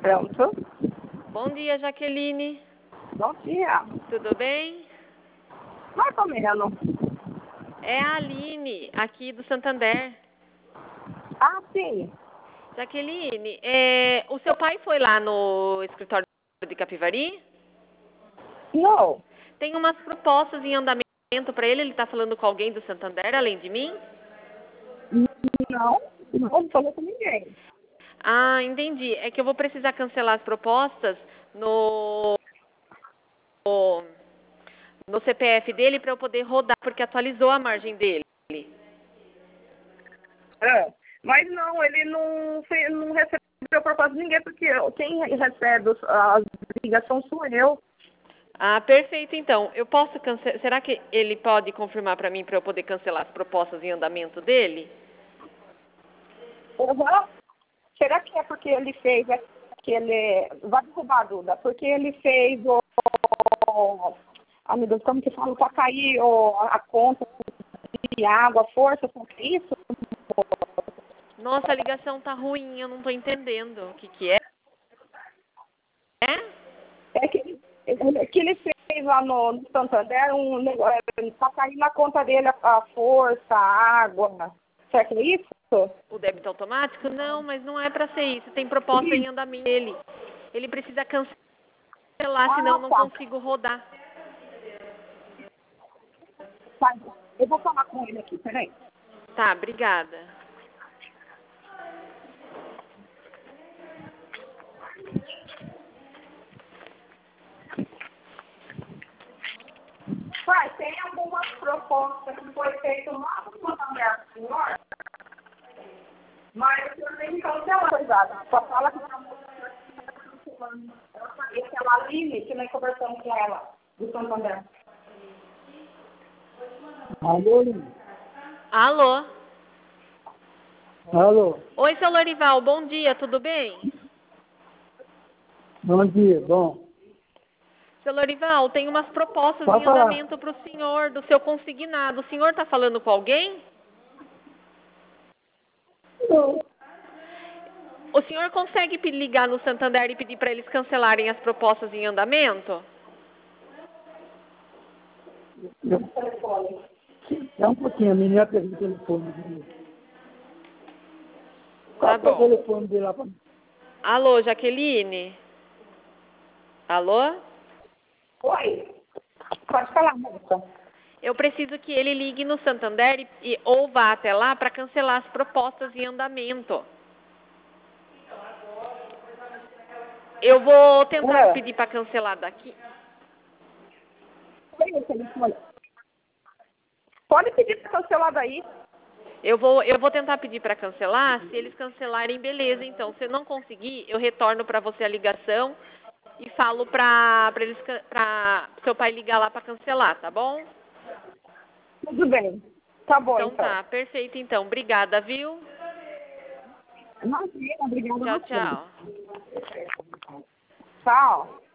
Pronto. Bom dia, Jaqueline. Bom dia. Tudo bem? Mais ou menos. É a Aline, aqui do Santander. Ah, sim. Jaqueline, o seu pai foi lá no escritório de Capivari? Não. Tem umas propostas em andamento para ele. Ele está falando com alguém do Santander, além de mim? Não falou com ninguém. Ah, entendi. É que eu vou precisar cancelar as propostas no CPF dele para eu poder rodar, porque atualizou a margem dele. Mas não, ele não recebeu proposta de ninguém, porque quem recebe as ligações sou eu. Ah, perfeito, então. Eu posso cancelar. Será que ele pode confirmar para mim para eu poder cancelar as propostas em andamento dele? Uhum. Será que é porque ele fez aquele... Vai derrubar a Duda. Porque ele fez Ah, meu Deus, como que fala? Para cair a conta de água, força, isso? Nossa, a ligação tá ruim, eu não tô entendendo. O que é? É que ele fez lá no Santander um negócio, para cair na conta dele a força, a água. Será que é isso? O débito automático? Não, mas não é para ser isso. Tem proposta em andamento dele. Ele precisa cancelar, senão eu não Tá. consigo rodar. Tá. Eu vou falar com ele aqui, peraí. Tá, obrigada. Pai, tem algumas propostas que foi feito lá no Santander, senhor? Mas o senhor tem que cancelar, coisada. Só fala que não cancelando. Essa é a Aline, que nós conversamos com ela, do Santander. Alô? Alô? Alô? Oi, seu Lorival, bom dia, tudo bem? Bom dia, bom. Seu Lorival, tem umas propostas Pode em falar. andamento para o senhor, do seu consignado. O senhor está falando com alguém? Não. O senhor consegue ligar no Santander e pedir para eles cancelarem as propostas em andamento? É um pouquinho, a menina pegou o telefone. Qual Tá que é o bom. telefone dele lá? Alô, Jaqueline? Alô? Oi. Pode falar, moça. Eu preciso que ele ligue no Santander ou vá até lá para cancelar as propostas em andamento. Eu vou tentar pedir para cancelar daqui. Pode pedir para cancelar daí. Eu vou tentar pedir para cancelar. Se eles cancelarem, beleza. Então, se eu não conseguir, eu retorno para você a ligação e falo para seu pai ligar lá para cancelar, tá bom? Tudo bem. Tá bom, Então então. tá, perfeito então. Obrigada, viu? Imagina, obrigada a Tchau, você. tchau. Tchau.